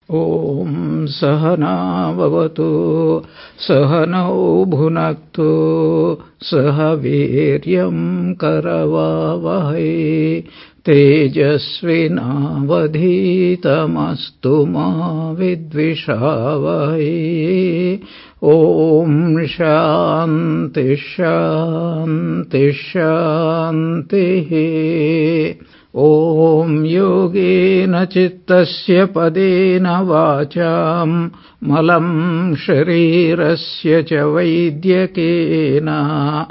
Om Sahana Bhavatu Sahanau Bhunaktu Sahaviryam Karavavahai Tejasvinavadhitamastu ma vidvishavahai. Om Shanti Shanti Shanti. Om yogena chittasya padena vacham malam sharirasya cha vaidyakena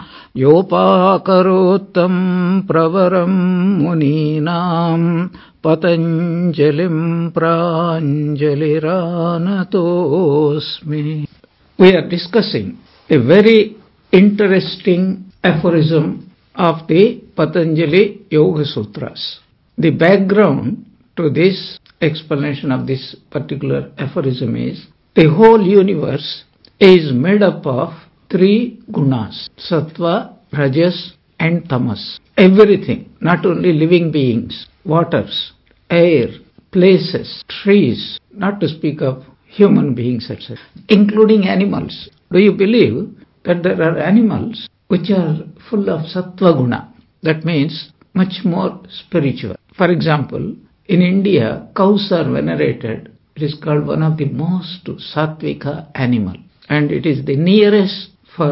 yopakarotam pravaram muninam patanjalim pranjaliranatosmi. We are discussing a very interesting aphorism of the Patanjali Yoga Sutras. The background to this explanation of this particular aphorism is the whole universe is made up of three gunas: sattva, rajas and tamas. Everything, not only living beings, waters, air, places, trees, not to speak of human beings, etc., including animals. Do you believe that there are animals which are full of sattva guna? That means much more spiritual. For example, in India, cows are venerated. It is called one of the most sattvika animal, and it is the nearest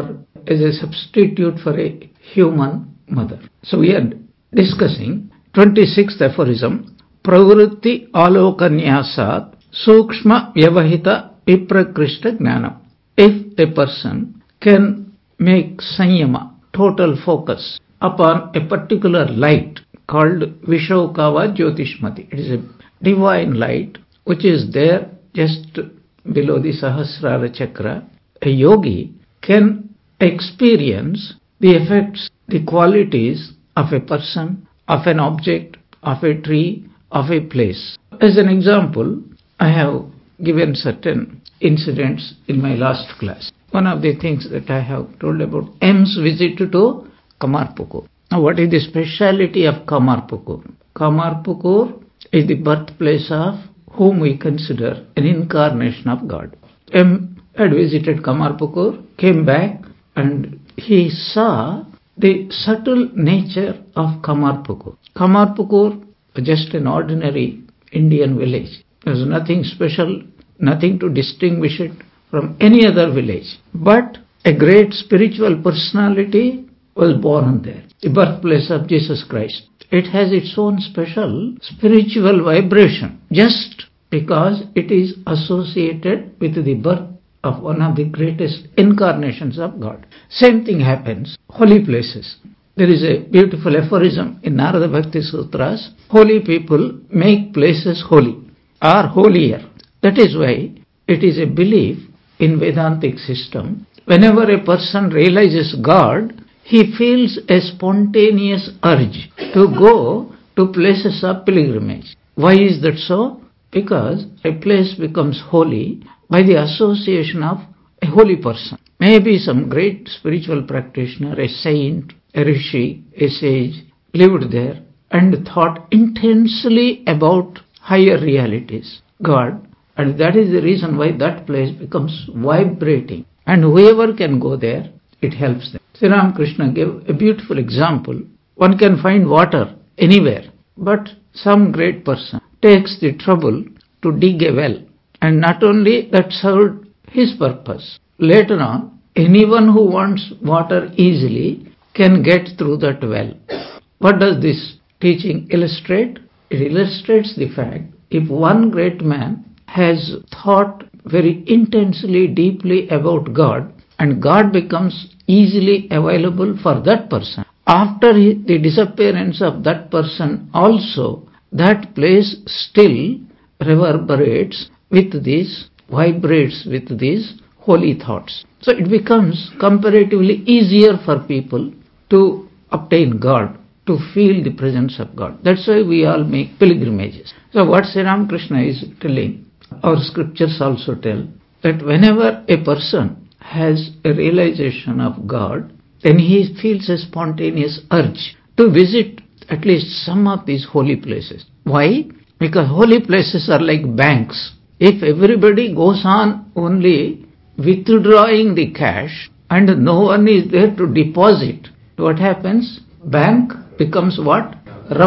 as a substitute for a human mother. So we are discussing 26th aphorism, Pravritti Alokanyasat Sukshma Vyavahita Viprakrishta Jnanam. If a person can make sanyama, total focus, upon a particular light called Vishokava Jyotishmati. It is a divine light which is there just below the Sahasrara Chakra. A yogi can experience the effects, the qualities of a person, of an object, of a tree, of a place. As an example, I have given certain incidents in my last class. One of the things that I have told about M's visit to Kamarpukur. Now, what is the speciality of Kamarpukur? Kamarpukur is the birthplace of whom we consider an incarnation of God. M had visited Kamarpukur, came back, and he saw the subtle nature of Kamarpukur. Kamarpukur was just an ordinary Indian village. There was nothing special, nothing to distinguish it from any other village. But a great spiritual personality was born there, the birthplace of Jesus Christ. It has its own special spiritual vibration just because it is associated with the birth of one of the greatest incarnations of God. Same thing happens, holy places. There is a beautiful aphorism in Narada Bhakti Sutras, holy people make places holy or holier. That is why it is a belief in Vedantic system. Whenever a person realizes God, he feels a spontaneous urge to go to places of pilgrimage. Why is that so? Because a place becomes holy by the association of a holy person. Maybe some great spiritual practitioner, a saint, a rishi, a sage, lived there and thought intensely about higher realities, God, and that is the reason why that place becomes vibrating. And whoever can go there, it helps them. Sri Ramakrishna gave a beautiful example. One can find water anywhere, but some great person takes the trouble to dig a well, and not only that served his purpose. Later on, anyone who wants water easily can get through that well. What does this teaching illustrate? It illustrates the fact if one great man has thought very intensely, deeply about God, and God becomes easily available for that person, after the disappearance of that person also, that place still reverberates with these, vibrates with these holy thoughts. So it becomes comparatively easier for people to obtain God, to feel the presence of God. That's why we all make pilgrimages. So what Sri Ramakrishna is telling, our scriptures also tell, that whenever a person has a realization of God, then he feels a spontaneous urge to visit at least some of these holy places. Why? Because holy places are like banks. If everybody goes on only withdrawing the cash and no one is there to deposit, what happens? Bank becomes what?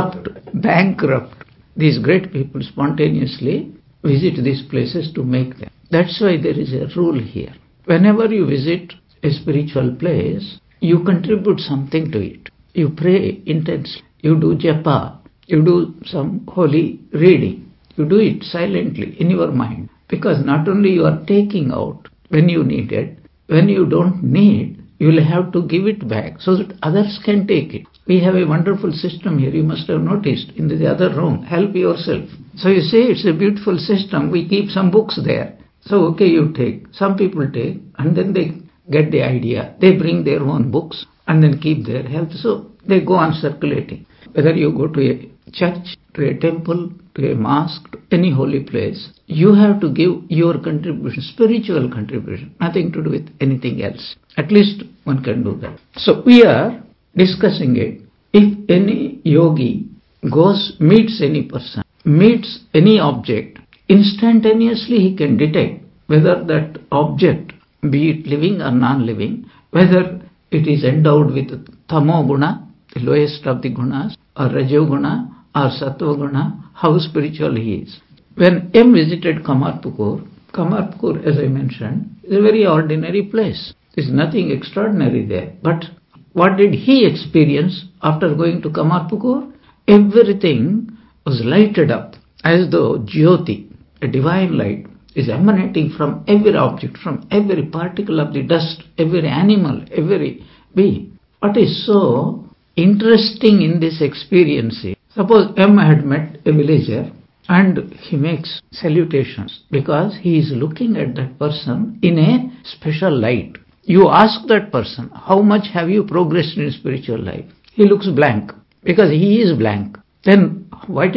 Bankrupt. These great people spontaneously visit these places to make them. That's why there is a rule here. Whenever you visit a spiritual place, you contribute something to it. You pray intensely. You do japa. You do some holy reading. You do it silently in your mind. Because not only you are taking out when you need it, when you don't need, you will have to give it back so that others can take it. We have a wonderful system here. You must have noticed in the other room. Help yourself. So you say it's a beautiful system. We keep some books there. So okay, you take. Some people take and then they get the idea. They bring their own books and then keep their help. So they go on circulating. Whether you go to a church, to a temple, to a mosque, to any holy place, you have to give your contribution, spiritual contribution, nothing to do with anything else. At least one can do that. So we are discussing it. If any yogi meets any person, meets any object, instantaneously he can detect whether that object, be it living or non-living, whether it is endowed with tamo guna, the lowest of the gunas, or rajo guna, or sattva guna, how spiritual he is. When M visited Kamarpukur, as I mentioned, is a very ordinary place. There is nothing extraordinary there. But what did he experience after going to Kamarpukur? Everything was lighted up as though Jyoti, a divine light, is emanating from every object, from every particle of the dust, every animal, every being. What is so interesting in this experience is, suppose M had met a villager and he makes salutations because he is looking at that person in a special light. You ask that person, how much have you progressed in spiritual life? He looks blank because he is blank. Then how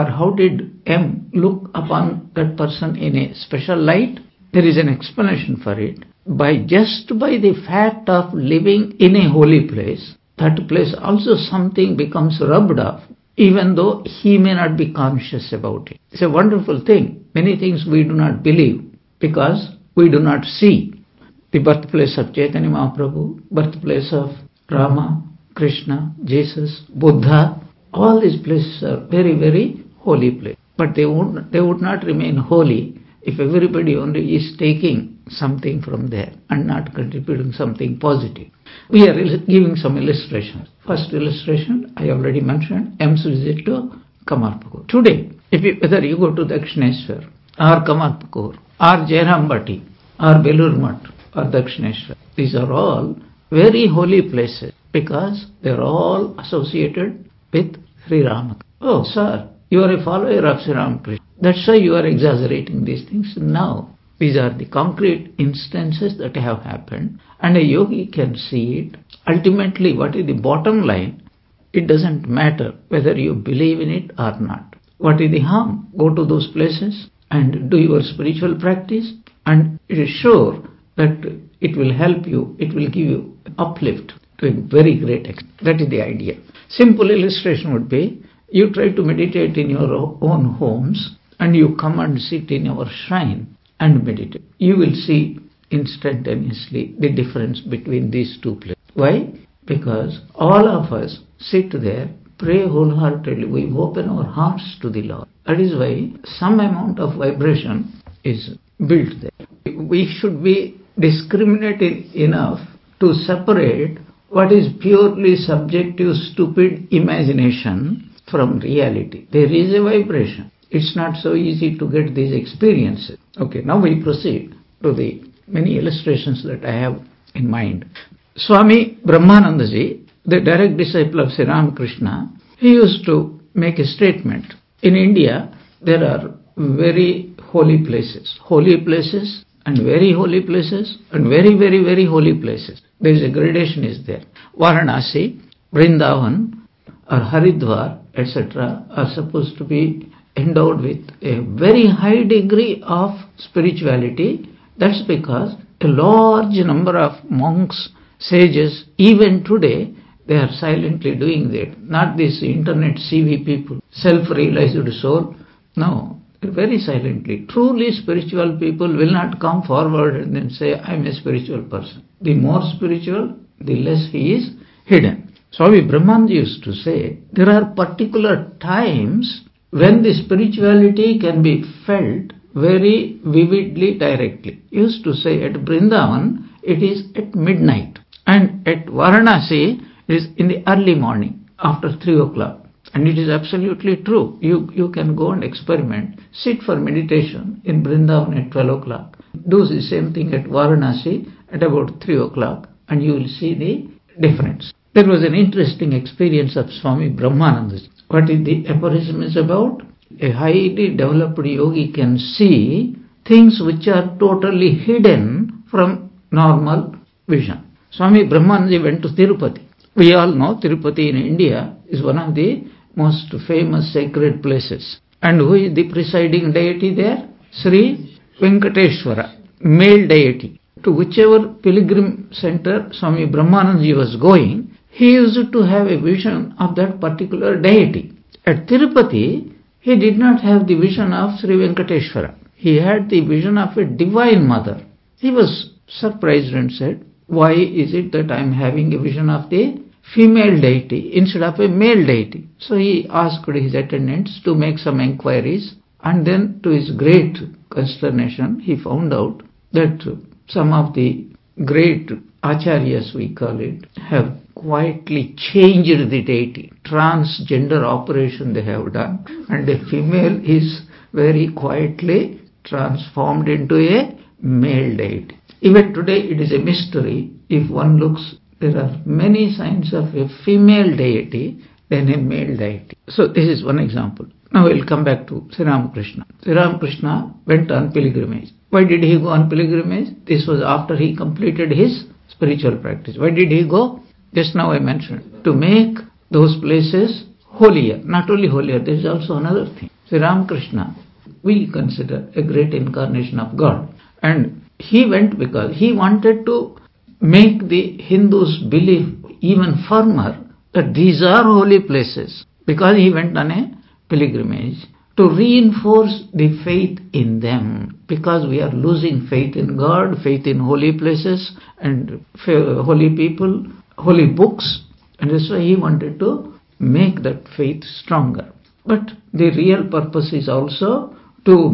did M look upon that person in a special light? There is an explanation for it. By the fact of living in a holy place, that place also something becomes rubbed off, even though he may not be conscious about it. It's a wonderful thing. Many things we do not believe because we do not see. The birthplace of Chaitanya Mahaprabhu, birthplace of Rama, Krishna, Jesus, Buddha, all these places are very, very holy places. But they would not remain holy if everybody only is taking something from there and not contributing something positive. We are giving some illustrations. First illustration, I already mentioned, M's visit to Kamarpukur. Today, whether you go to Dakshineshwar or Kamarpukur or Jairambati or Belur Math or Dakshineshwar, these are all very holy places because they are all associated with Sri Ramakrishna. Oh, sir, you are a follower of Sri Ramakrishna. That's why you are exaggerating these things. No, these are the concrete instances that have happened and a yogi can see it. Ultimately, what is the bottom line? It doesn't matter whether you believe in it or not. What is the harm? Go to those places and do your spiritual practice, and it is sure that it will help you, it will give you uplift to a very great extent. That is the idea. Simple illustration would be, you try to meditate in your own homes and you come and sit in our shrine and meditate. You will see instantaneously the difference between these two places. Why? Because all of us sit there, pray wholeheartedly, we open our hearts to the Lord. That is why some amount of vibration is built there. We should be discriminating enough to separate what is purely subjective, stupid imagination from reality. There is a vibration. It's not so easy to get these experiences. Okay, now we proceed to the many illustrations that I have in mind. Swami Brahmanandaji, the direct disciple of Sri Ramakrishna, he used to make a statement. In India, there are very holy places and very holy places and very, very, very holy places. There is a gradation is there. Varanasi, Vrindavan, or Haridwar, etc. are supposed to be endowed with a very high degree of spirituality. That's because a large number of monks, sages, even today, they are silently doing that. Not these internet CV people, self-realized soul. No, very silently. Truly spiritual people will not come forward and then say, I am a spiritual person. The more spiritual, the less he is hidden. Swami Brahmananda used to say, there are particular times when the spirituality can be felt very vividly, directly. He used to say at Vrindavan, it is at midnight. And at Varanasi, it is in the early morning, after 3 o'clock. And it is absolutely true. You can go and experiment. Sit for meditation in Vrindavan at 12 o'clock. Do the same thing at Varanasi at about 3 o'clock, and you will see the difference. There was an interesting experience of Swami Brahmananda. What is the aphorism is about? A highly developed yogi can see things which are totally hidden from normal vision. Swami Brahmananda went to Tirupati. We all know Tirupati in India is one of the most famous sacred places. And who is the presiding deity there? Sri Venkateshwara, male deity. To whichever pilgrim center Swami Brahmananda was going, he used to have a vision of that particular deity. At Tirupati, he did not have the vision of Sri Venkateshwara. He had the vision of a divine mother. He was surprised and said, why is it that I am having a vision of the female deity instead of a male deity? So he asked his attendants to make some enquiries, and then to his great consternation, he found out that some of the great acharyas, we call it, have quietly changed the deity. Transgender operation they have done, and the female is very quietly transformed into a male deity. Even today it is a mystery. If one looks, there are many signs of a female deity than a male deity. So this is one example. Now we'll come back to Sri Ramakrishna. Sri Ramakrishna went on pilgrimage. Why did he go on pilgrimage? This was after he completed his spiritual practice. Why did he go? Just now I mentioned, to make those places holier. Not only holier, there is also another thing. Sri Ramakrishna, we consider a great incarnation of God. And he went because he wanted to make the Hindus believe even firmer that these are holy places. Because he went on a pilgrimage to reinforce the faith in them. Because we are losing faith in God, faith in holy places and holy people, holy books, and that's why he wanted to make that faith stronger. But the real purpose is also to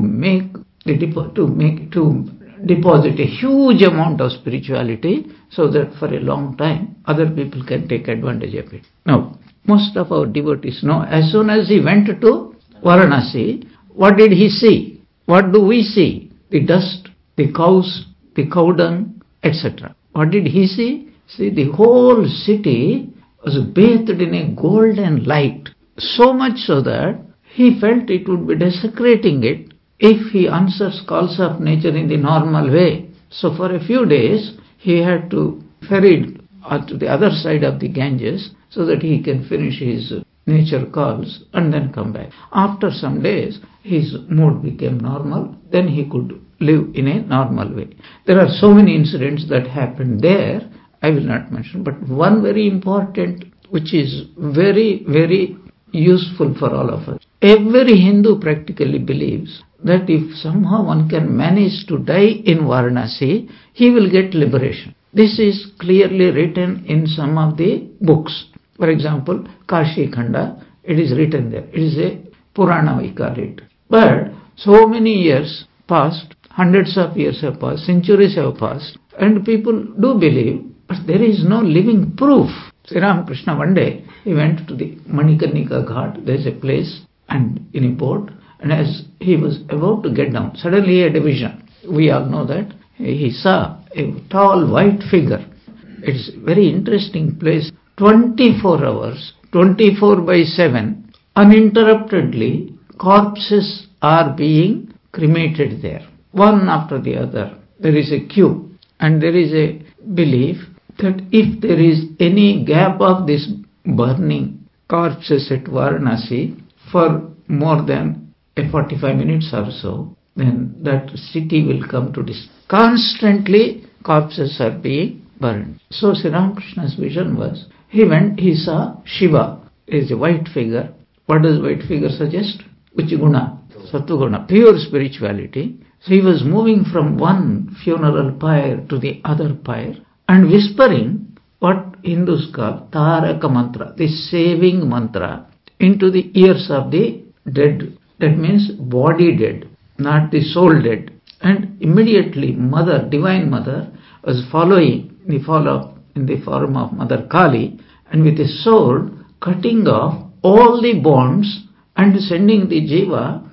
deposit a huge amount of spirituality so that for a long time other people can take advantage of it. Now, most of our devotees know, as soon as he went to Varanasi, what did he see? What do we see? The dust, the cows, the cow dung, etc. What did he see? See, the whole city was bathed in a golden light, so much so that he felt it would be desecrating it if he answers calls of nature in the normal way. So for a few days, he had to ferry to the other side of the Ganges so that he can finish his nature calls and then come back. After some days, his mood became normal, then he could live in a normal way. There are so many incidents that happened there, I will not mention, but one very important, which is very, very useful for all of us. Every Hindu practically believes that if somehow one can manage to die in Varanasi, he will get liberation. This is clearly written in some of the books. For example, Kashi Khanda, it is written there. It is a Purana, we call it. But so many years passed, hundreds of years have passed, centuries have passed, and people do believe, but there is no living proof. Sri Ramakrishna, one day, he went to the Manikarnika Ghat. There is a place and in a boat, and as he was about to get down, suddenly he had a vision. We all know that. He saw a tall white figure. It's a very interesting place. 24 hours, 24/7, uninterruptedly, corpses are being cremated there, one after the other. There is a queue, and there is a belief that if there is any gap of this burning corpses at Varanasi for more than 45 minutes or so, then that city will come to this. Constantly corpses are being burned. So Sri Ramakrishna's vision was, he saw Shiva is a white figure. What does white figure suggest? Which guna? Sattva-guna, pure spirituality. So he was moving from one funeral pyre to the other pyre and whispering what Hindus call Taraka mantra, the saving mantra, into the ears of the dead. That means body dead, not the soul dead. And immediately Mother, Divine Mother, was following in the form of Mother Kali, and with a sword cutting off all the bonds and sending the jiva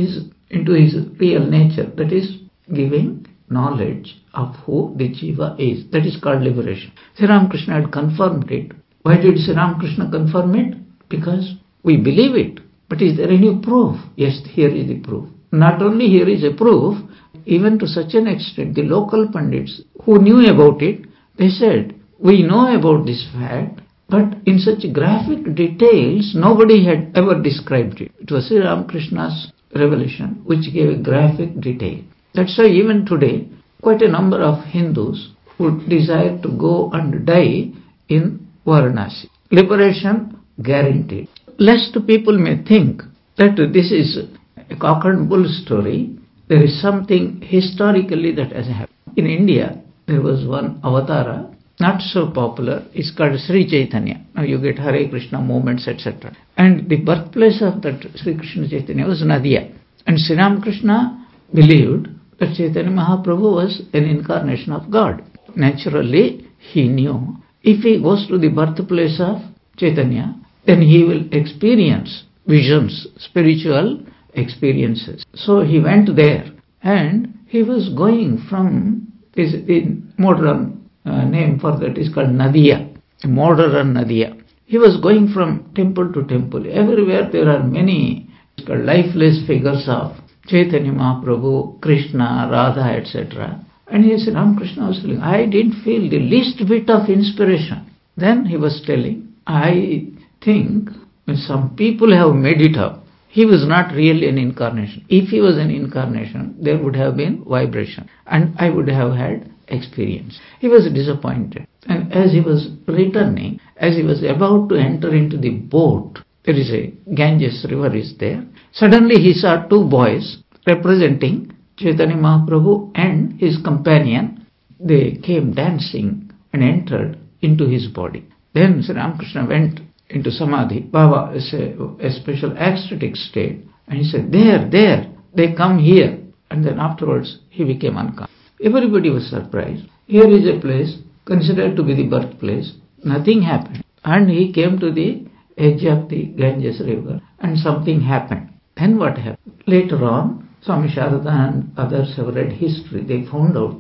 into his real nature. That is giving knowledge of who the jiva is. That is called liberation. Sri Ramakrishna had confirmed it. Why did Sri Ramakrishna confirm it? Because we believe it. But is there any proof? Yes, here is the proof. Not only here is a proof, even to such an extent, the local Pandits who knew about it, they said, we know about this fact, but in such graphic details, nobody had ever described it. It was Sri Ramakrishna's revelation which gave a graphic detail. That's why even today, quite a number of Hindus would desire to go and die in Varanasi. Liberation guaranteed. Lest people may think that this is a cock and bull story, there is something historically that has happened. In India, there was one avatara, not so popular, it's called Sri Chaitanya. Now you get Hare Krishna movements, etc. And the birthplace of that Sri Krishna Chaitanya was Nadia. And Sri Ramakrishna believed that Chaitanya Mahaprabhu was an incarnation of God. Naturally, he knew if he goes to the birthplace of Chaitanya, then he will experience visions, spiritual experiences. So he went there, and he was going from, the modern name for that is called Nadia, modern Nadia. He was going from temple to temple. Everywhere there are many lifeless figures of Chaitanya Mahaprabhu, Krishna, Radha, etc. And he said, Ramakrishna was telling, I didn't feel the least bit of inspiration. Then he was telling, I think some people have made it up. He was not really an incarnation. If he was an incarnation, there would have been vibration, and I would have had experience. He was disappointed. And as he was returning, as he was about to enter into the boat, there is a Ganges river is there. Suddenly he saw two boys representing Chaitanya Mahaprabhu and his companion. They came dancing and entered into his body. Then Sri Ramakrishna went into Samadhi. Baba is a special ecstatic state. And he said, there, they come here. And then afterwards he became unconscious. Everybody was surprised. Here is a place considered to be the birthplace. Nothing happened. And he came to the edge of the Ganges river and something happened. Then what happened? Later on, Swami Sharada and others have read history. They found out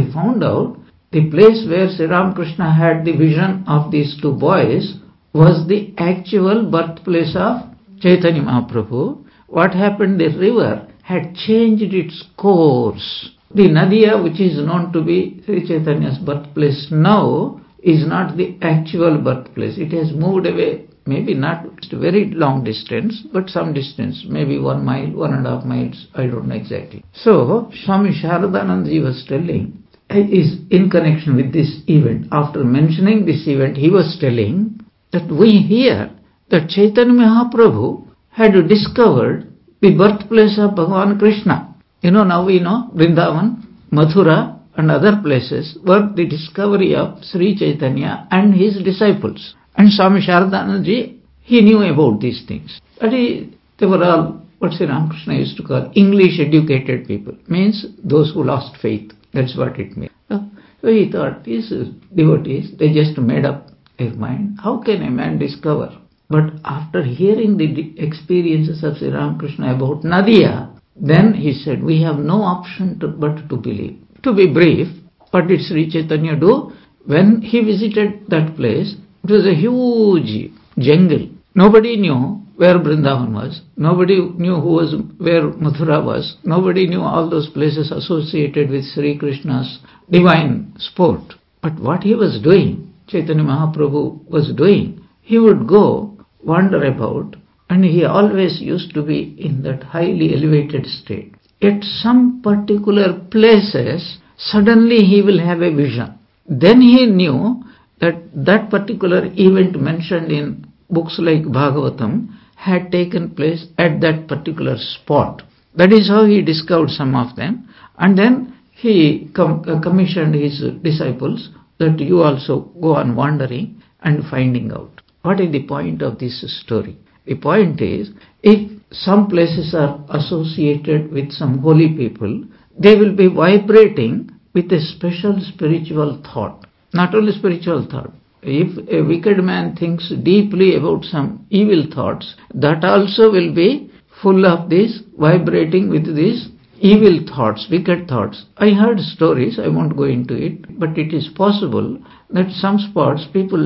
the place where Sri Ramakrishna had the vision of these two boys was the actual birthplace of Chaitanya Mahaprabhu. What happened? The river had changed its course. The Nadia, which is known to be Sri Chaitanya's birthplace now, is not the actual birthplace. It has moved away, maybe not very long distance, but some distance, maybe 1 mile, 1.5 miles, I don't know exactly. So, Swami Sharadanandaji was telling, is in connection with this event. After mentioning this event, he was telling that we hear that Chaitanya Mahaprabhu had discovered the birthplace of Bhagavan Krishna. Now we know Vrindavan, Mathura and other places were the discovery of Sri Chaitanya and his disciples. And Swami Sharadanandaji, he knew about these things. But they were all what Sri Ramakrishna used to call English educated people. Means those who lost faith. That's what it means. So he thought these devotees, they just made up their mind. How can a man discover? But after hearing the experiences of Sri Ramakrishna about Nadia, then he said, we have no option but to believe. To be brief, what did Sri Chaitanya do? When he visited that place, it was a huge jungle. Nobody knew where Vrindavan was. Nobody knew where Mathura was. Nobody knew all those places associated with Sri Krishna's divine sport. But what he was doing, Chaitanya Mahaprabhu was doing, he would go, wander about, and he always used to be in that highly elevated state. At some particular places, suddenly he will have a vision. Then he knew that particular event mentioned in books like Bhagavatam had taken place at that particular spot. That is how he discovered some of them. And then he commissioned his disciples that you also go on wandering and finding out. What is the point of this story? The point is, if some places are associated with some holy people, they will be vibrating with a special spiritual thought. Not only spiritual thought. If a wicked man thinks deeply about some evil thoughts, that also will be full of this, vibrating with these evil thoughts, wicked thoughts. I heard stories, I won't go into it, but it is possible that some spots people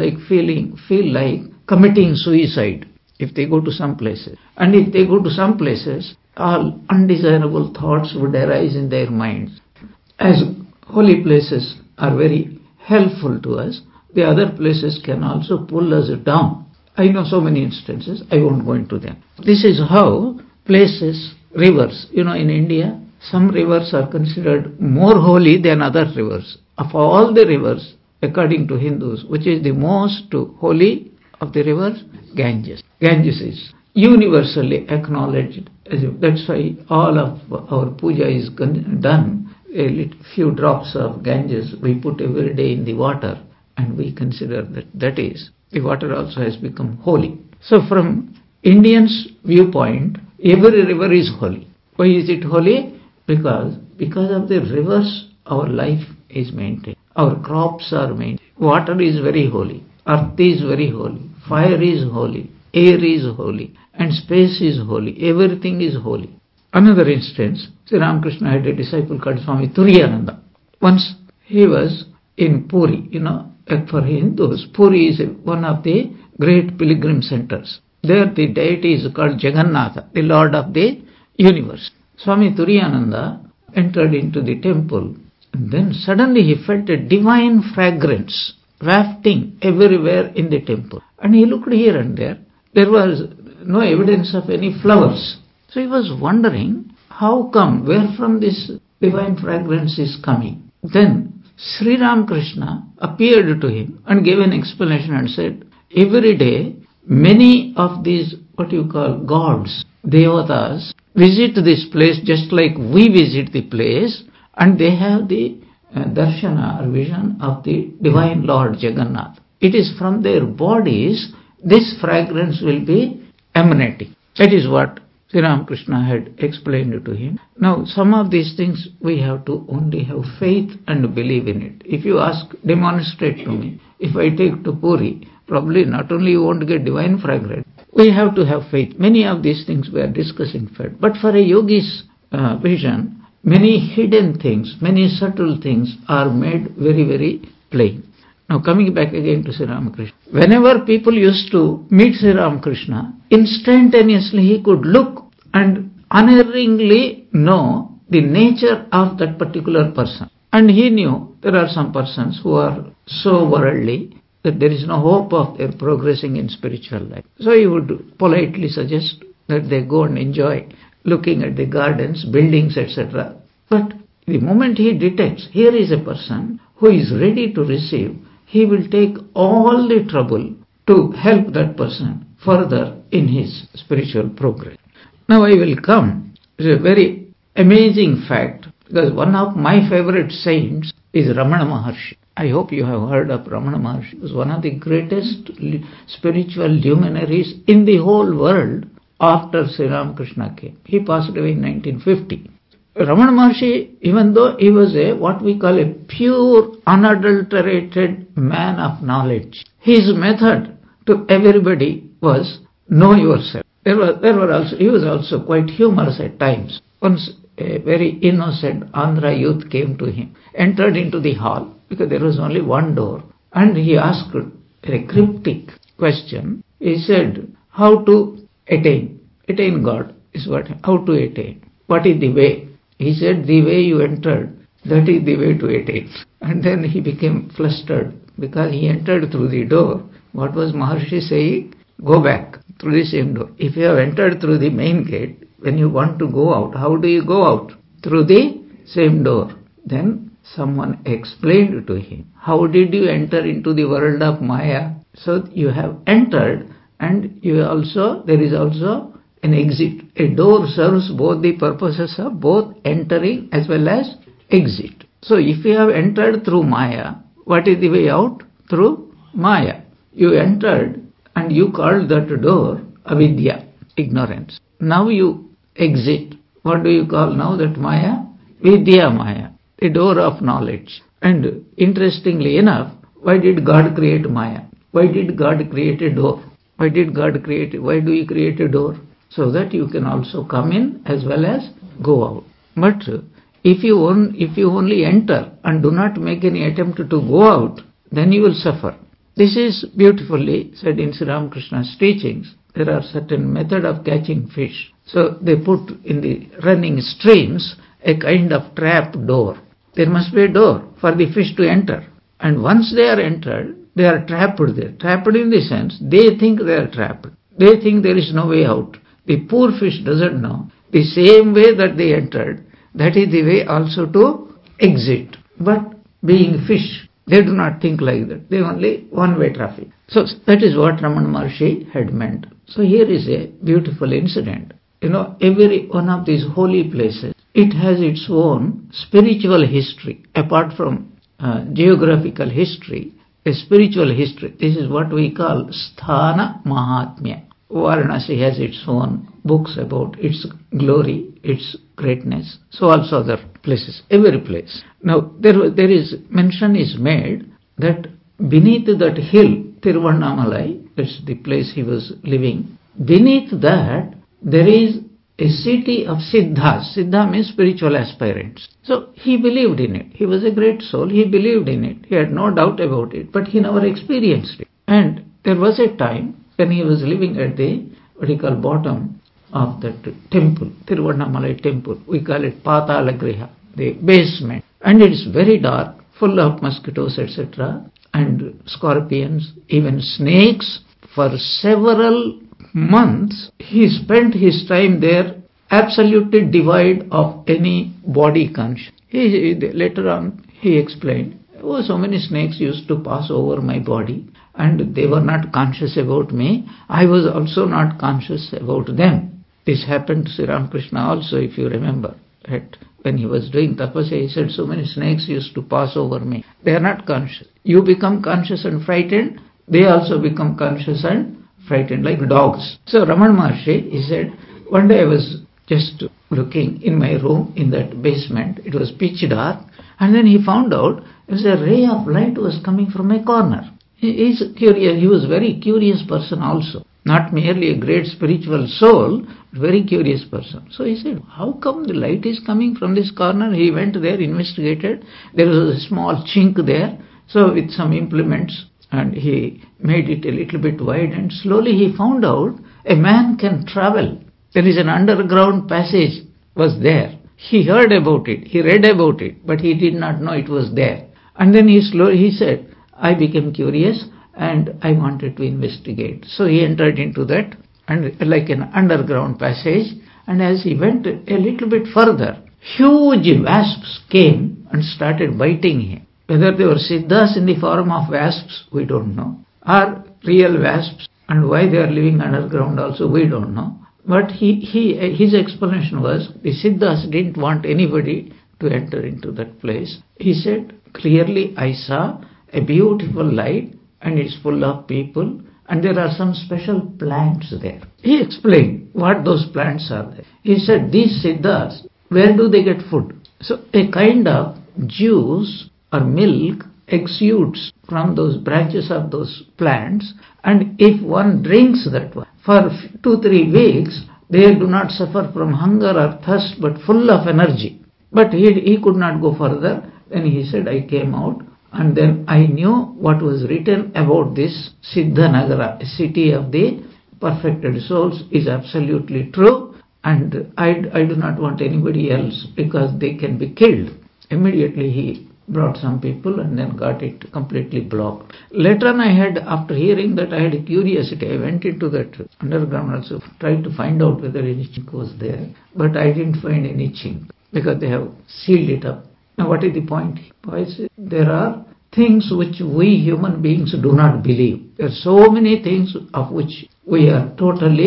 feel like committing suicide if they go to some places. And if they go to some places, all undesirable thoughts would arise in their minds. As holy places are very helpful to us, the other places can also pull us down. I know so many instances, I won't go into them. This is how places, rivers, in India, some rivers are considered more holy than other rivers. Of all the rivers, according to Hindus, which is the most holy of the rivers? Ganges. Ganges is universally acknowledged. That's why all of our puja is done. A few drops of Ganges we put every day in the water, and we consider that is, the water also has become holy. So from Indians' viewpoint, every river is holy. Why is it holy? Because of the rivers, our life is maintained. Our crops are maintained. Water is very holy. Earth is very holy. Fire is holy. Air is holy. And space is holy. Everything is holy. Another instance, Sri Ramakrishna had a disciple called Swami Turiyananda. Once he was in Puri, for Hindus, Puri is one of the great pilgrim centers. There the deity is called Jagannatha, the Lord of the universe. Swami Turiyananda entered into the temple, and then suddenly he felt a divine fragrance wafting everywhere in the temple. And he looked here and there. There was no evidence of any flowers. So he was wondering, how come, where from this divine fragrance is coming? Then Sri Ramakrishna appeared to him and gave an explanation and said, every day many of these what you call gods, devatas, visit this place just like we visit the place, and they have the darshana or vision of the divine Lord Jagannath. It is from their bodies this fragrance will be emanating. That is what Sri Ramakrishna had explained to him. Now, some of these things we have to only have faith and believe in it. If you ask, demonstrate to me. If I take to Puri, probably not only you won't get divine fragrance, we have to have faith. Many of these things we are discussing faith. But for a yogi's vision, many hidden things, many subtle things are made very, very plain. Now coming back again to Sri Ramakrishna. Whenever people used to meet Sri Ramakrishna, instantaneously he could look and unerringly know the nature of that particular person. And he knew there are some persons who are so worldly that there is no hope of their progressing in spiritual life. So he would politely suggest that they go and enjoy looking at the gardens, buildings, etc. But the moment he detects, here is a person who is ready to receive, he will take all the trouble to help that person further in his spiritual progress. Now I will come to a very amazing fact, because one of my favorite saints is Ramana Maharshi. I hope you have heard of Ramana Maharshi. He was one of the greatest spiritual luminaries in the whole world after Sri Ramakrishna came. He passed away in 1950. Ramana Maharshi, even though he was what we call a pure, unadulterated man of knowledge, his method to everybody was know yourself. He was also quite humorous at times. Once a very innocent Andhra youth came to him, entered into the hall, because there was only one door, and he asked a cryptic question. He said, how to attain? Attain God is what? How to attain? What is the way? He said, the way you entered, that is the way to attain. And then he became flustered because he entered through the door. What was Maharshi saying? Go back through the same door. If you have entered through the main gate, when you want to go out, how do you go out? Through the same door. Then someone explained to him, how did you enter into the world of Maya? So you have entered, and there is also an exit. A door serves both the purposes of both entering as well as exit. So if you have entered through Maya, what is the way out? Through Maya. You entered and you called that door avidya, ignorance. Now you exit. What do you call now that Maya? Vidya Maya, the door of knowledge. And interestingly enough, why did God create Maya? Why did God create a door? Why do you create a door? So that you can also come in as well as go out. But if you only enter and do not make any attempt to go out, then you will suffer. This is beautifully said in Sri Ramakrishna's teachings. There are certain method of catching fish. So they put in the running streams a kind of trap door. There must be a door for the fish to enter. And once they are entered, they are trapped there. Trapped in the sense, they think they are trapped. They think there is no way out. The poor fish doesn't know. The same way that they entered, that is the way also to exit. But being fish, they do not think like that. They only one-way traffic. So that is what Ramana Maharshi had meant. So here is a beautiful incident. Every one of these holy places, it has its own spiritual history. Apart from geographical history, a spiritual history. This is what we call Sthana Mahatmya. Varanasi has its own books about its glory, its greatness. So also other places, every place. Now there is mention is made that beneath that hill, Tiruvannamalai, that's the place he was living, beneath that there is a city of Siddhas. Siddha means spiritual aspirants. So he believed in it. He was a great soul. He believed in it. He had no doubt about it. But he never experienced it. And there was a time when he was living at the bottom of that temple, Tiruvannamalai temple. We call it Patalagriha, the basement. And it is very dark, full of mosquitoes, etc. and scorpions, even snakes. For several months, he spent his time there absolutely devoid of any body conscious. Later on, he explained, so many snakes used to pass over my body and they were not conscious about me. I was also not conscious about them. This happened to Sri Ramakrishna also, if you remember. Right? When he was doing tapasya, he said, so many snakes used to pass over me. They are not conscious. You become conscious and frightened, they also become conscious and frightened like dogs. So Ramana Maharshi, he said, one day I was just looking in my room in that basement. It was pitch dark. And then he found out there was a ray of light was coming from a corner. He's curious. He was a very curious person also. Not merely a great spiritual soul, but very curious person. So he said, how come the light is coming from this corner? He went there, investigated. There was a small chink there. So with some implements, and he made it a little bit wide, and slowly he found out a man can travel. There is an underground passage was there. He heard about it, he read about it, but he did not know it was there. And then he said, I became curious and I wanted to investigate. So he entered into that, and like an underground passage, and as he went a little bit further, huge wasps came and started biting him. Whether they were siddhas in the form of wasps, we don't know, or real wasps, and why they are living underground also, we don't know. But his explanation was, the siddhas didn't want anybody to enter into that place. He said, clearly I saw a beautiful light, and it's full of people, and there are some special plants there. He explained what those plants are there. He said, these siddhas, where do they get food? So a kind of juice or milk exudes from those branches of those plants, and if one drinks that one for 2-3 weeks, they do not suffer from hunger or thirst, but full of energy. But he could not go further. Then he said, I came out, and then I knew what was written about this Siddhanagara, a city of the perfected souls, is absolutely true, and I do not want anybody else because they can be killed. Immediately he brought some people and then got it completely blocked. Later on after hearing that, I had a curiosity. I went into that underground also, tried to find out whether any chink was there, but I didn't find any chink because they have sealed it up. Now what is the point? There are things which we human beings do not believe. There are so many things of which we are totally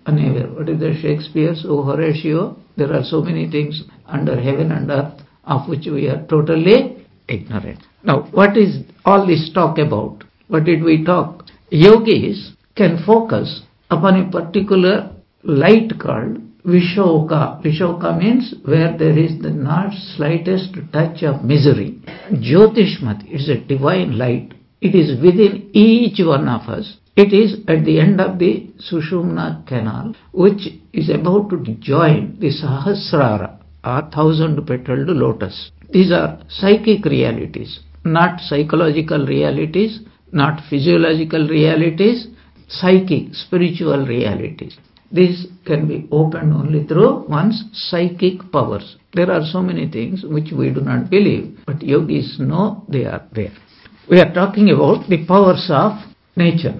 unaware. What is the Shakespeare's Horatio? There are so many things under heaven and earth of which we are totally ignorant. Now, what is all this talk about? What did we talk? Yogis can focus upon a particular light called Vishoka. Vishoka means where there is the not slightest touch of misery. Jyotishmati is a divine light. It is within each one of us. It is at the end of the Sushumna canal, which is about to join the Sahasrara, or 1,000-petaled lotus. These are psychic realities, not psychological realities, not physiological realities, psychic, spiritual realities. These can be opened only through one's psychic powers. There are so many things which we do not believe, but yogis know they are there. We are talking about the powers of nature.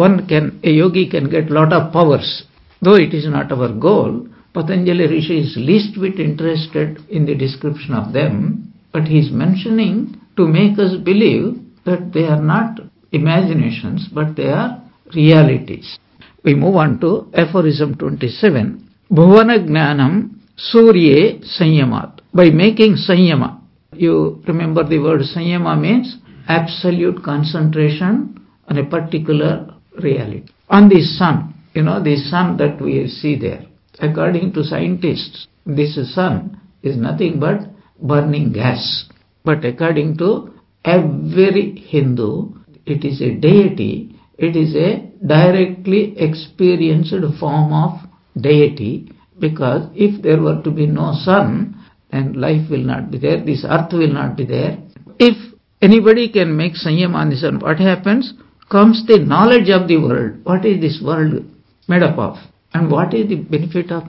A yogi can get lot of powers. Though it is not our goal, Patanjali Rishi is least bit interested in the description of them, but he is mentioning to make us believe that they are not imaginations, but they are realities. We move on to aphorism 27. Bhuvana Gnanam Surye Sanyamat. By making Sanyama, you remember the word Sanyama means absolute concentration on a particular reality. On the sun, the sun that we see there, according to scientists, this sun is nothing but burning gas. But according to every Hindu, it is a deity, it is a directly experienced form of deity, because if there were to be no sun, then life will not be there, this earth will not be there. If anybody can make Sanyam on the sun, what happens? Comes the knowledge of the world. What is this world made up of? And what is the benefit of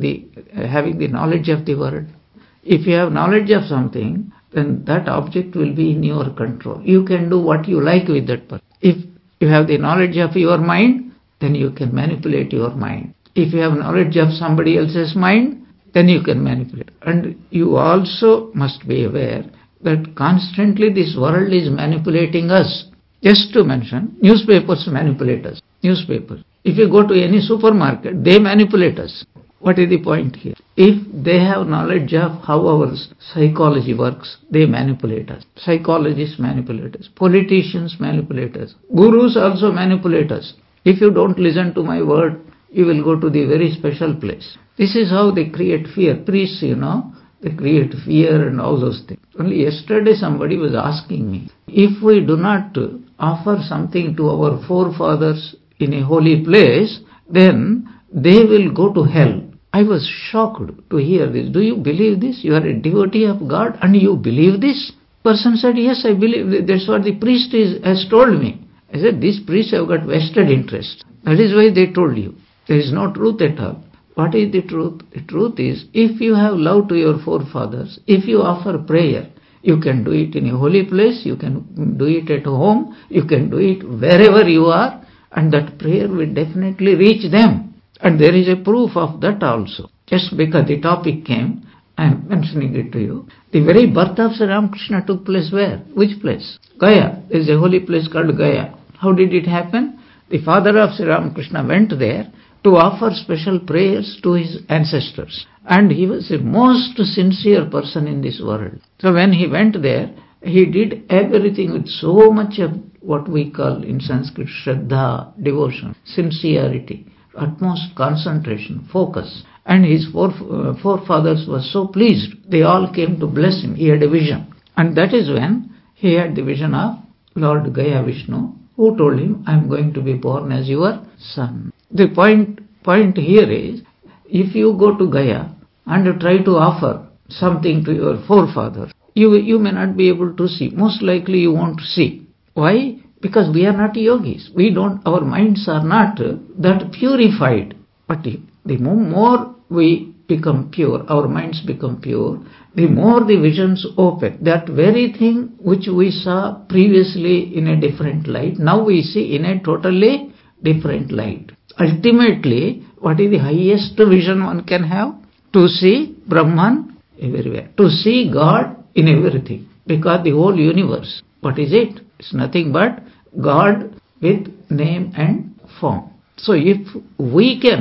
having the knowledge of the world? If you have knowledge of something, then that object will be in your control. You can do what you like with that person. If you have the knowledge of your mind, then you can manipulate your mind. If you have knowledge of somebody else's mind, then you can manipulate. And you also must be aware that constantly this world is manipulating us. Just to mention, newspapers manipulate us. Newspapers. If you go to any supermarket, they manipulate us. What is the point here? If they have knowledge of how our psychology works, they manipulate us. Psychologists manipulate us. Politicians manipulate us. Gurus also manipulate us. If you don't listen to my word, you will go to the very special place. This is how they create fear. Priests, they create fear and all those things. Only yesterday somebody was asking me, if we do not offer something to our forefathers in a holy place, then they will go to hell. I was shocked to hear this. Do you believe this? You are a devotee of God and you believe this? Person said, yes, I believe. That's what the priest has told me. I said, these priests have got vested interest. That is why they told you. There is no truth at all. What is the truth? The truth is, if you have love to your forefathers, if you offer prayer, you can do it in a holy place, you can do it at home, you can do it wherever you are, and that prayer will definitely reach them. And there is a proof of that also. Just because the topic came, I am mentioning it to you. The very birth of Sri Ramakrishna took place where? Which place? Gaya. There is a holy place called Gaya. How did it happen? The father of Sri Ramakrishna went there to offer special prayers to his ancestors. And he was the most sincere person in this world. So when he went there, he did everything with so much of what we call in Sanskrit Shraddha, devotion, sincerity, utmost concentration, focus. And his forefathers were so pleased. They all came to bless him. He had a vision. And that is when he had the vision of Lord Gaya Vishnu, who told him, I am going to be born as your son. The point here is, if you go to Gaya and you try to offer something to your forefathers, you may not be able to see. Most likely you won't see. Why? Because we are not yogis. Our minds are not that purified. But the more we become pure, our minds become pure, the more the visions open. That very thing which we saw previously in a different light, now we see in a totally different light. Ultimately, what is the highest vision one can have? To see Brahman everywhere. To see God in everything. Because the whole universe, what is it? It's nothing but God with name and form. So if we can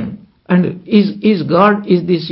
And is God, is this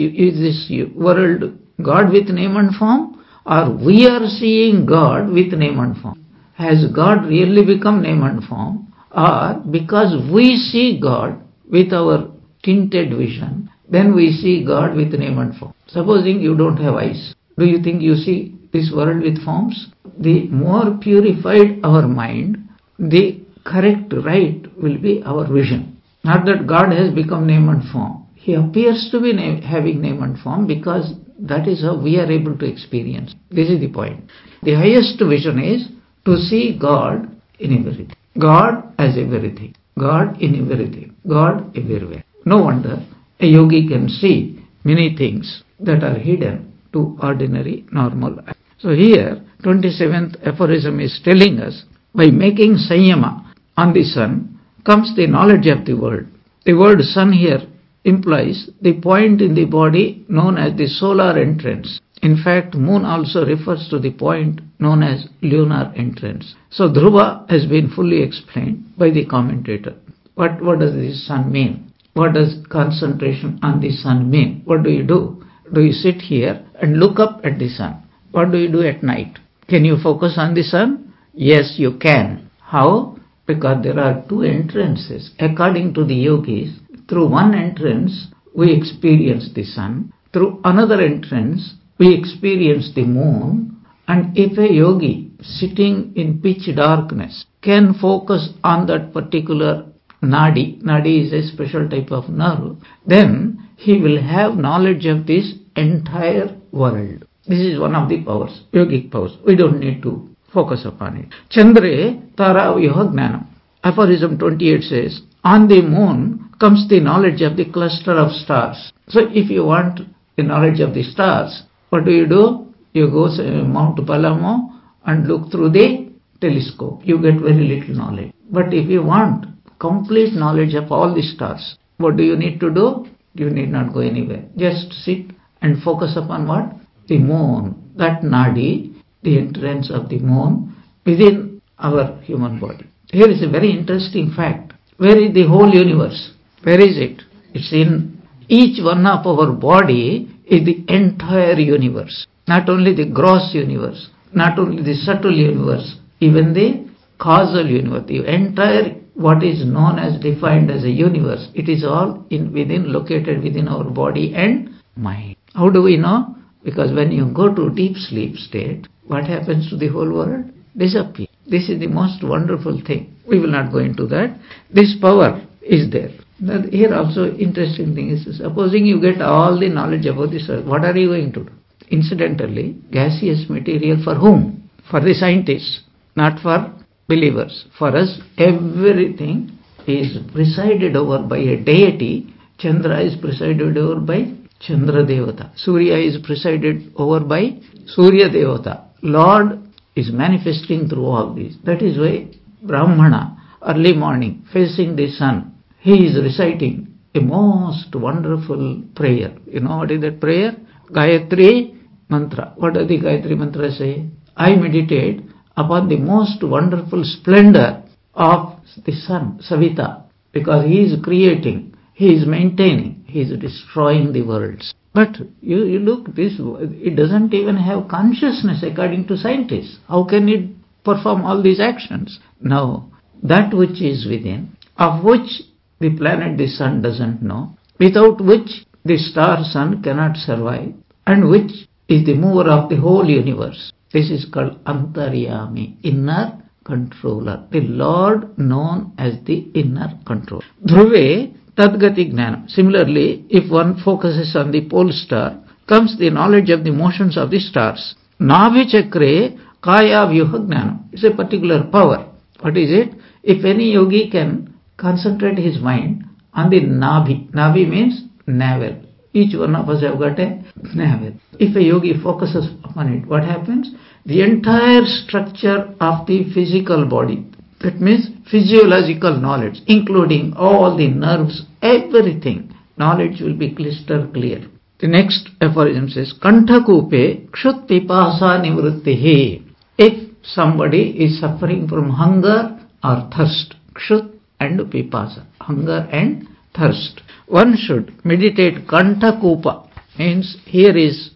world God with name and form, or we are seeing God with name and form? Has God really become name and form, or because we see God with our tinted vision, then we see God with name and form? Supposing you don't have eyes, do you think you see this world with forms? The more purified our mind, the correct right will be our vision. Not that God has become name and form. He appears to be having name and form because that is how we are able to experience. This is the point. The highest vision is to see God in everything. God as everything. God in everything. God everywhere. No wonder a yogi can see many things that are hidden to ordinary normal eyes. So here 27th aphorism is telling us, by making Sanyama on the sun comes the knowledge of the world. The word sun here implies the point in the body known as the solar entrance. In fact, moon also refers to the point known as lunar entrance. So Dhruva has been fully explained by the commentator. What does the sun mean? What does concentration on the sun mean? What do you do? Do you sit here and look up at the sun? What do you do at night? Can you focus on the sun? Yes, you can. How? Because there are two entrances. According to the yogis, through one entrance we experience the sun. Through another entrance we experience the moon. And if a yogi sitting in pitch darkness can focus on that particular nadi is a special type of nerve, then he will have knowledge of this entire world. This is one of the powers, yogic powers. We don't need to focus upon it. Chandre Tara Vyoha Gnanam. Aphorism 28 says, on the moon comes the knowledge of the cluster of stars. So if you want the knowledge of the stars, what do? You go to Mount Palamo and look through the telescope. You get very little knowledge. But if you want complete knowledge of all the stars, what do you need to do? You need not go anywhere. Just sit and focus upon what? The moon. That nadi, the entrance of the moon within our human body. Here is a very interesting fact. Where is the whole universe? Where is it? It's in each one of our body is the entire universe. Not only the gross universe, not only the subtle universe, even the causal universe, the entire what is known as defined as a universe, it is all located within our body and mind. How do we know? Because when you go to deep sleep state, what happens to the whole world? Disappear. This is the most wonderful thing. We will not go into that. This power is there. Here also interesting thing is, supposing you get all the knowledge about this earth, what are you going to do? Incidentally, gaseous material for whom? For the scientists, not for believers. For us, everything is presided over by a deity. Chandra is presided over by Chandra Devata. Surya is presided over by Surya Devata. Lord is manifesting through all these. That is why Brahmana, early morning, facing the sun, he is reciting a most wonderful prayer. You know what is that prayer? Gayatri Mantra. What does the Gayatri Mantra say? I meditate upon the most wonderful splendor of the sun, Savita, because he is creating, he is maintaining, he is destroying the worlds. But you look, this, it doesn't even have consciousness according to scientists. How can it perform all these actions? Now, that which is within, of which the planet, the sun doesn't know, without which the star sun cannot survive, and which is the mover of the whole universe. This is called Antaryami, inner controller, the Lord known as the inner controller. Dhruve Tadgati Gnanam. Similarly, if one focuses on the pole star, comes the knowledge of the motions of the stars. Nabhi Chakre Kaya Vyuha Gnanam. It's a particular power. What is it? If any yogi can concentrate his mind on the Nabhi. Nabhi means navel. Each one of us have got a navel. If a yogi focuses upon it, what happens? The entire structure of the physical body, that means physiological knowledge, including all the nerves, everything, knowledge will be crystal clear. The next aphorism says, Kantakupe kshut pipasa nivrittihi. If somebody is suffering from hunger or thirst, kshut and pipasa, hunger and thirst. One should meditate Kantakupa, means there is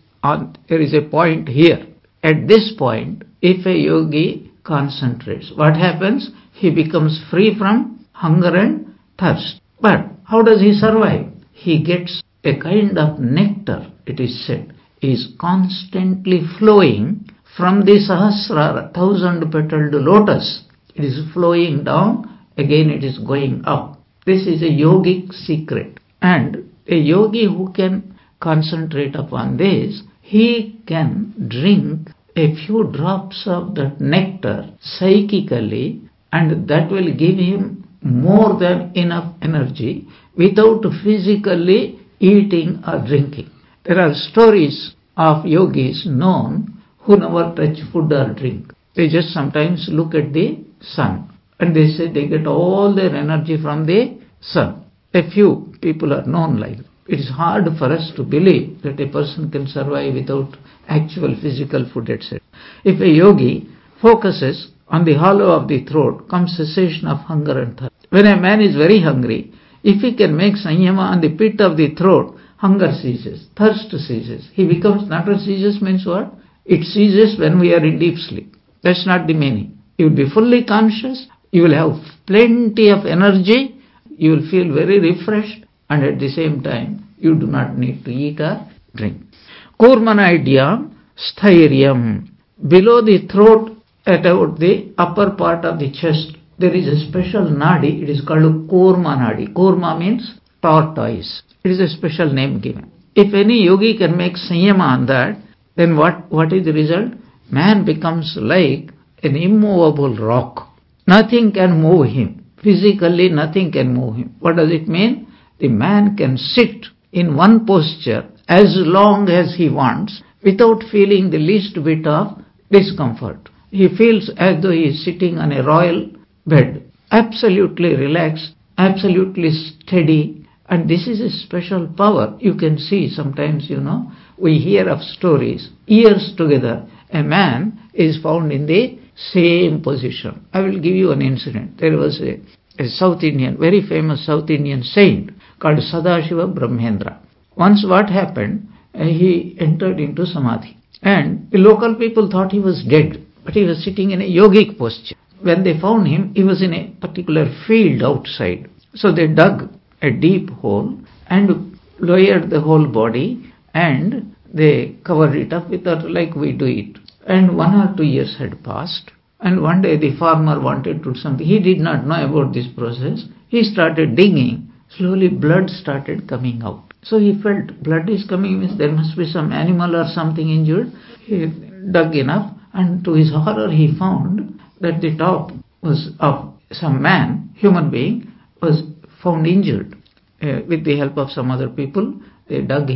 a point here. At this point, if a yogi concentrates, what happens? He becomes free from hunger and thirst. But how does he survive? He gets a kind of nectar, it is said, is constantly flowing from the Sahasrara, 1,000-petaled lotus. It is flowing down, again it is going up. This is a yogic secret. And a yogi who can concentrate upon this, he can drink a few drops of that nectar psychically, and that will give him more than enough energy without physically eating or drinking. There are stories of yogis known who never touch food or drink. They just sometimes look at the sun, and they say they get all their energy from the sun. A few people are known like that. It is hard for us to believe that a person can survive without actual physical food, etc. If a yogi focuses on the hollow of the throat, comes cessation of hunger and thirst. When a man is very hungry, if he can make sanyama on the pit of the throat, hunger ceases, thirst ceases. He becomes, natra ceases means what? It ceases when we are in deep sleep. That's not the meaning. You will be fully conscious, you will have plenty of energy, you will feel very refreshed, and at the same time, you do not need to eat or drink. Kurmanaidyam sthiryam. Below the throat, at about the upper part of the chest, there is a special nadi. It is called Kurma nadi. Kurma means tortoise. It is a special name given. If any yogi can make sanyama on that, then what is the result? Man becomes like an immovable rock. Nothing can move him. Physically, nothing can move him. What does it mean? The man can sit in one posture as long as he wants without feeling the least bit of discomfort. He feels as though he is sitting on a royal bed, absolutely relaxed, absolutely steady, and this is a special power. You can see sometimes, we hear of stories, years together, a man is found in the same position. I will give you an incident. There was a South Indian, very famous South Indian saint called Sadashiva Brahmendra. Once what happened, he entered into Samadhi, and the local people thought he was dead, but he was sitting in a yogic posture. When they found him, he was in a particular field outside. So they dug a deep hole and lowered the whole body, and they covered it up with earth like we do it. And 1 or 2 years had passed, and one day the farmer wanted to do something. He did not know about this process. He started digging. Slowly blood started coming out. So he felt blood is coming, means there must be some animal or something injured. He dug enough, and to his horror he found that the top was of some man, human being, was found injured. With the help of some other people, he dug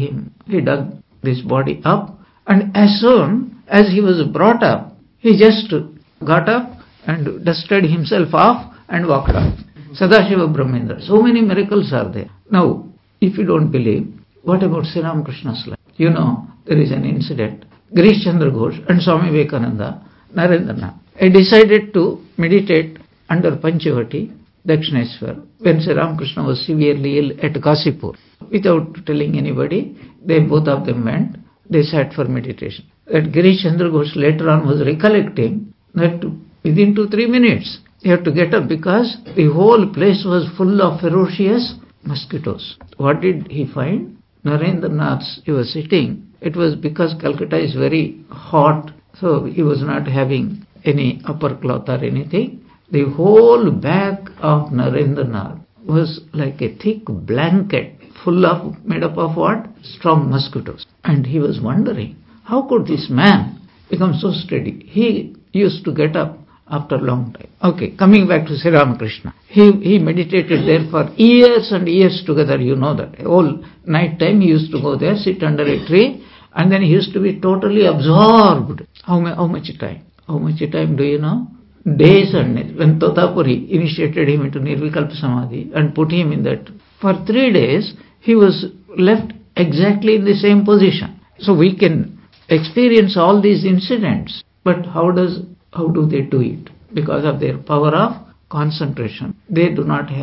this body up, and as soon as he was brought up, he just got up and dusted himself off and walked off. Sadashiva Brahmendra. So many miracles are there. Now, if you don't believe, what about Sri Ramakrishna's life? There is an incident. Girish Chandra Ghosh and Swami Vivekananda, Narendranath, decided to meditate under Panchavati, Dakshineswar, when Sri Ramakrishna was severely ill at Kasipur. Without telling anybody, both of them went. They sat for meditation. That Girish Chandra Ghosh later on was recollecting that within 2-3 minutes, he had to get up because the whole place was full of ferocious mosquitoes. What did he find? Narendranath, he was sitting. It was because Calcutta is very hot, so he was not having any upper cloth or anything. The whole back of Narendranath was like a thick blanket made up of what? Strong mosquitoes. And he was wondering, how could this man become so steady? He used to get up after a long time. Okay, coming back to Sri Ramakrishna. He meditated there for years and years together, that. All night time he used to go there, sit under a tree, and then he used to be totally absorbed. How much time? How much time do you know? Days and days. When Totapuri initiated him into Nirvikalpa Samadhi and put him in that, for 3 days he was left exactly in the same position. So we can experience all these incidents, but how do they do it? Because of their power of concentration. They do not have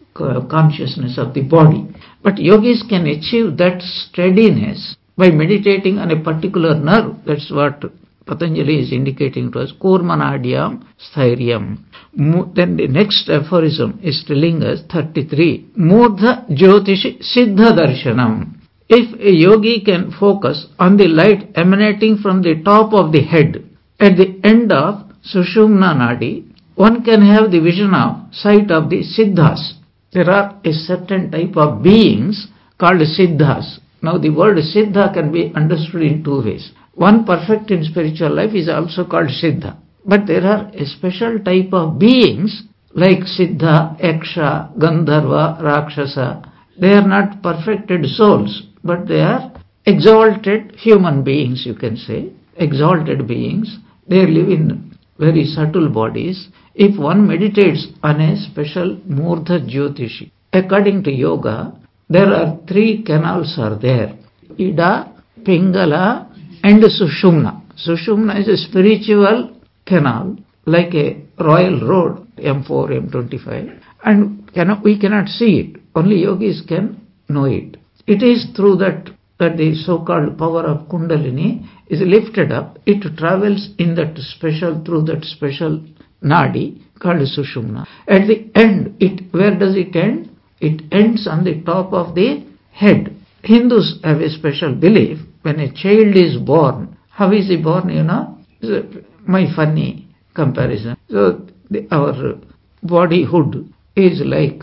consciousness of the body. But yogis can achieve that steadiness by meditating on a particular nerve. That's what Patanjali is indicating to us. Kurmanadyam sthiryam. Then the next aphorism is telling us, 33, Murdha Jyotishi Siddha Darshanam. If a yogi can focus on the light emanating from the top of the head at the end of Sushumna Nadi, one can have the vision of sight of the Siddhas. There are a certain type of beings called Siddhas. Now the word Siddha can be understood in two ways. One perfect in spiritual life is also called Siddha. But there are a special type of beings like Siddha, Yaksha, Gandharva, Rakshasa. They are not perfected souls, but they are exalted human beings, you can say. Exalted beings. They live in very subtle bodies. If one meditates on a special Murdha Jyotishi, according to yoga, there are three canals are there. Ida, Pingala and Sushumna. Sushumna is a spiritual canal, like a royal road, M4, M25, and we cannot see it. Only yogis can know it. It is through that the so-called power of Kundalini is lifted up. It travels in that special, through that special nadi called Sushumna. At the end, where does it end? It ends on the top of the head. Hindus have a special belief. When a child is born, how is he born, My funny comparison. So our body hood is like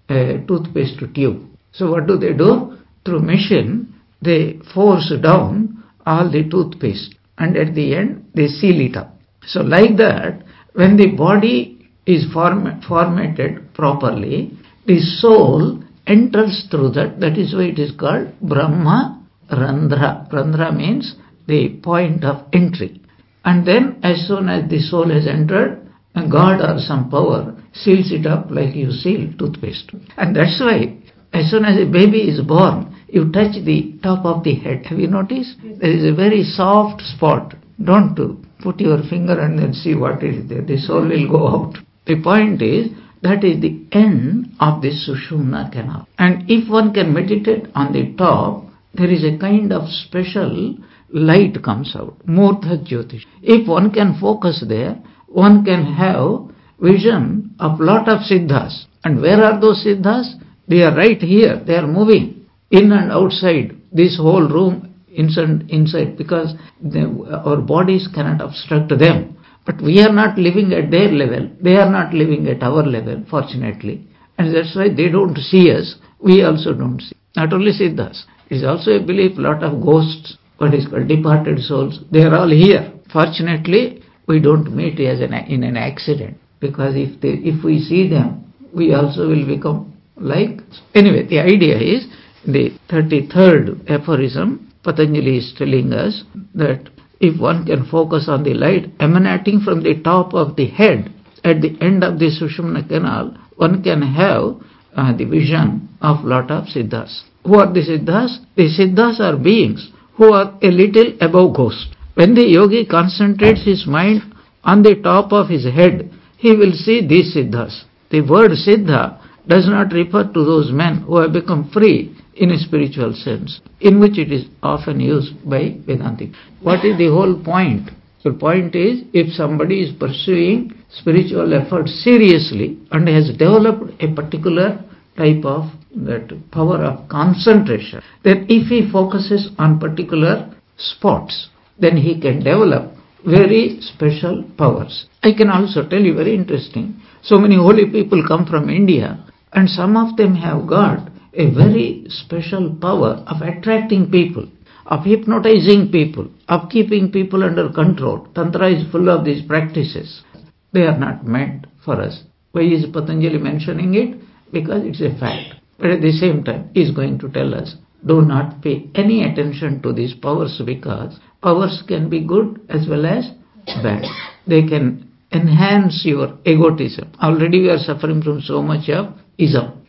a toothpaste tube. So what do? Through machine, they force down all the toothpaste, and at the end they seal it up. So like that, when the body is formatted properly, the soul enters through that. That is why it is called Brahma Randhra. Randhra means the point of entry. And then as soon as the soul has entered, a God or some power seals it up like you seal toothpaste. And that's why as soon as a baby is born, you touch the top of the head. Have you noticed? There is a very soft spot. Don't put your finger and then see what is there. The soul will go out. The point is, that is the end of the Sushumna canal. And if one can meditate on the top, there is a kind of special light comes out. Murdha Jyotish. If one can focus there, one can have vision of lot of Siddhas. And where are those Siddhas? They are right here. They are moving in and outside this whole room, inside, because our bodies cannot obstruct them. But we are not living at their level. They are not living at our level, fortunately. And that's why they don't see us. We also don't see. Not only Siddhas. It is also a belief, lot of ghosts, what is called departed souls. They are all here. Fortunately, we don't meet in an accident. Because if we see them, we also will become like. Anyway, the idea is, the 33rd aphorism, Patanjali is telling us that if one can focus on the light emanating from the top of the head at the end of the Sushumna canal, one can have the vision of lot of Siddhas. Who are the Siddhas? The Siddhas are beings who are a little above ghosts. When the yogi concentrates his mind on the top of his head, he will see these Siddhas. The word Siddha does not refer to those men who have become free in a spiritual sense, in which it is often used by Vedantic. What is the whole point? The point is, if somebody is pursuing spiritual effort seriously and has developed a particular type of that power of concentration, then if he focuses on particular spots, then he can develop very special powers. I can also tell you very interesting. So many holy people come from India, and some of them have got a very special power of attracting people, of hypnotizing people, of keeping people under control. Tantra is full of these practices. They are not meant for us. Why is Patanjali mentioning it? Because it's a fact. But at the same time, he is going to tell us, do not pay any attention to these powers, because powers can be good as well as bad. They can enhance your egotism. Already we are suffering from so much of ism,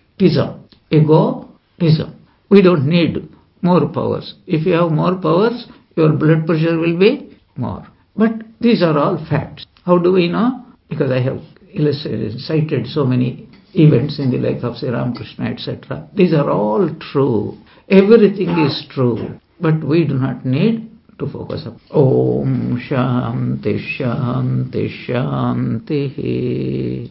egotism. We don't need more powers. If you have more powers, your blood pressure will be more. But these are all facts. How do we know? Because I have cited so many events in the life of Sri Ramakrishna, etc. These are all true. Everything is true. But we do not need to focus on. Om Shanti Shanti Shanti.